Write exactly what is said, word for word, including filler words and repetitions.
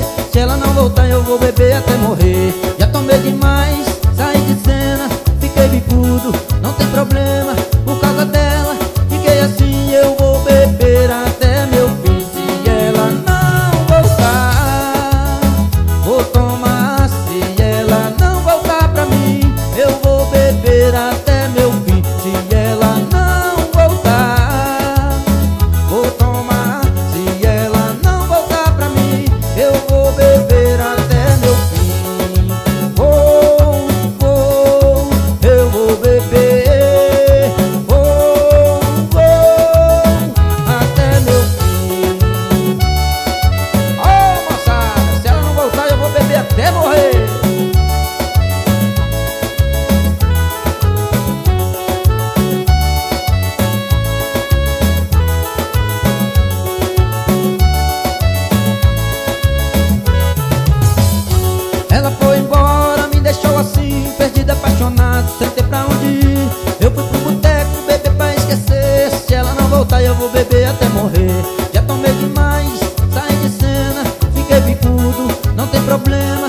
esquecer. Se ela não voltar eu vou beber até morrer. Já tomei demais, saí de cena, fiquei bicudo, não tem problema. Por causa dela, fiquei assim, eu vou beber até meu fim. Se ela não voltar, vou tomar. Se ela não voltar pra mim, eu vou beber até meu fim. Se ela não voltar, vou tomar. Se ela não voltar pra mim, eu vou beber até meu fim. Vou, vou, eu vou beber. Vou, vou, até meu fim. Ô moçada, se ela não voltar eu vou beber até morrer. Ela foi embora, me deixou assim, perdido, apaixonado, sem ter pra onde ir. Eu fui pro boteco, beber pra esquecer. Se ela não voltar eu vou beber até morrer. Já tomei demais, saí de cena, fiquei bicudo, não tem problema.